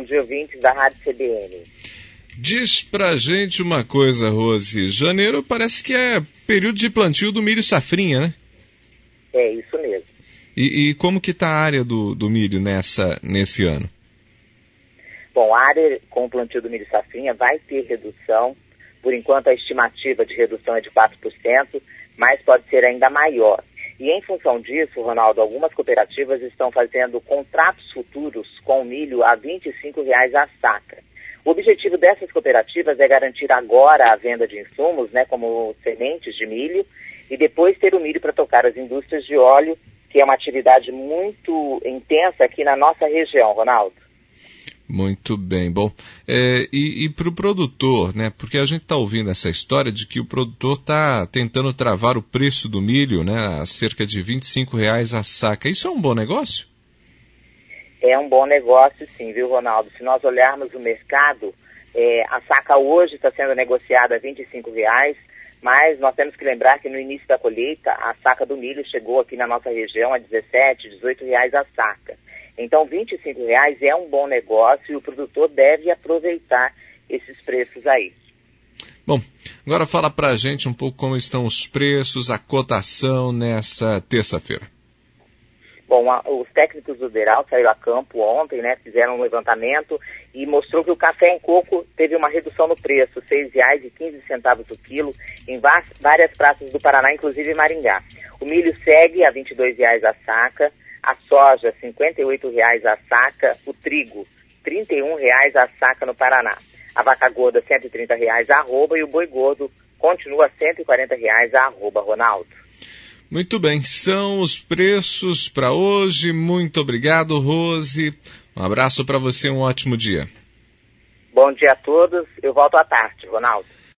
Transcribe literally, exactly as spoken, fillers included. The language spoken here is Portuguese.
dia, ouvintes da Rádio C B N. Diz pra gente uma coisa, Rose. Janeiro parece que é período de plantio do milho safrinha, né? É, isso mesmo. E, e como que está a área do, do milho nessa, nesse ano? Bom, a área com o plantio do milho safrinha vai ter redução. Por enquanto, a estimativa de redução é de quatro por cento, mas pode ser ainda maior. E em função disso, Ronaldo, algumas cooperativas estão fazendo contratos futuros com o milho a vinte e cinco reais a saca. O objetivo dessas cooperativas é garantir agora a venda de insumos, né, como sementes de milho, e depois ter o milho para tocar as indústrias de óleo, que é uma atividade muito intensa aqui na nossa região, Ronaldo. Muito bem. Bom, é, e, e para o produtor, né? Porque a gente está ouvindo essa história de que o produtor está tentando travar o preço do milho, né? A cerca de vinte e cinco reais a saca. Isso é um bom negócio? É um bom negócio, sim, viu, Ronaldo? Se nós olharmos o mercado, é, a saca hoje está sendo negociada a vinte e cinco reais, mas nós temos que lembrar que no início da colheita, a saca do milho chegou aqui na nossa região a dezessete, dezoito reais a saca. Então, vinte e cinco reais é um bom negócio e o produtor deve aproveitar esses preços aí. Bom, agora fala para a gente um pouco como estão os preços, a cotação nessa terça-feira. Bom, a, os técnicos do Deral saíram a campo ontem, né, fizeram um levantamento e mostrou que o café em coco teve uma redução no preço, seis reais e quinze centavos o quilo, em várias praças do Paraná, inclusive em Maringá. O milho segue a vinte e dois reais a saca, a soja cinquenta e oito reais a saca, o trigo trinta e um reais a saca no Paraná. A vaca gorda cento e trinta reais a arroba e o boi gordo continua cento e quarenta reais a arroba, Ronaldo. Muito bem, são os preços para hoje. Muito obrigado, Rose. Um abraço para você, um ótimo dia. Bom dia a todos. Eu volto à tarde, Ronaldo.